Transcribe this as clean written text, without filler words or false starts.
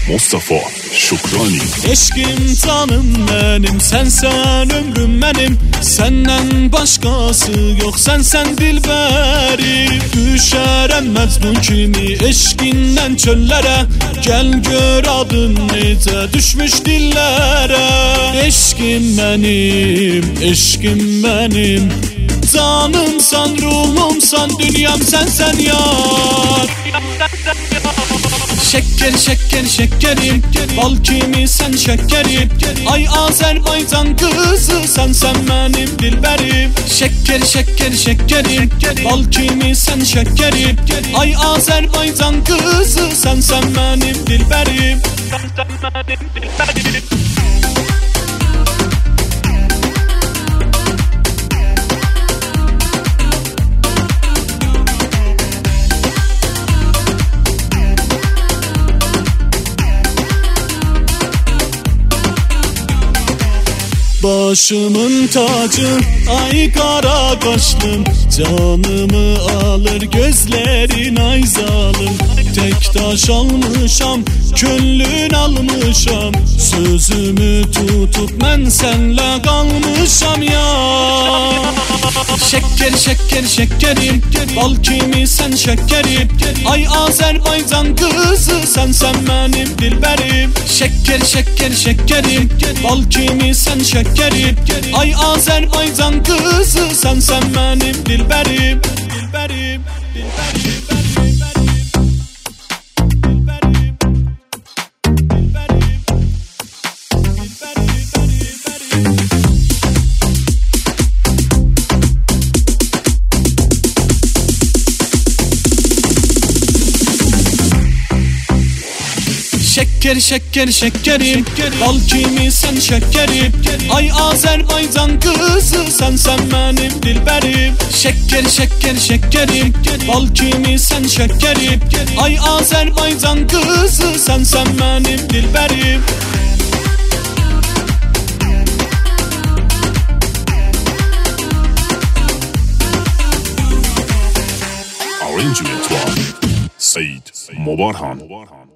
Mustafa Şukrani. Eşkim canım benim, sensen ömrüm benim. Senden başkası yok, sensen dilberim. Düşerem Mecnun kimi eşkinden çöllere. Gel gör adın nece düşmüş dillere. Eşkim benim, eşkim benim. Canımsan, ruhumsan, dünyam sensen yar. Şeker şeker şekerim, bal kimi sen şekerim. Ay Azerbaycan kızı, sensen benim dilberim. Şeker şeker şekerim, bal kimi sen şekerim. Ay Azerbaycan kızı, sensen benim dilberim. Sensen benim dilberim. Başımın tacı, ay kara kaşlım. Canımı alır gözlerin ay zalim. Tek taş almışam, könlün almışam. Sözümü tutup ben senle kalmışam ya. Şeker şeker şekerim, bal kimi sen şekerim. Ay Azerbaycan kızı, sensen benim dilberim. Şeker şeker şekerim, bal kimi sen şekerim. Ay Azerbaycan kızı, sensen benim dilberim. Dilberim, dilberim. Şeker şeker şekerim, bal kimi sen şekerim. Ay Azerbaycan kızı, sensen benim dilberim. Şeker şeker şekerim, bal kimi sen şekerim. Ay Azerbaycan kızı, sensen benim dilberim. Arrangement var Seyit Mubarhan.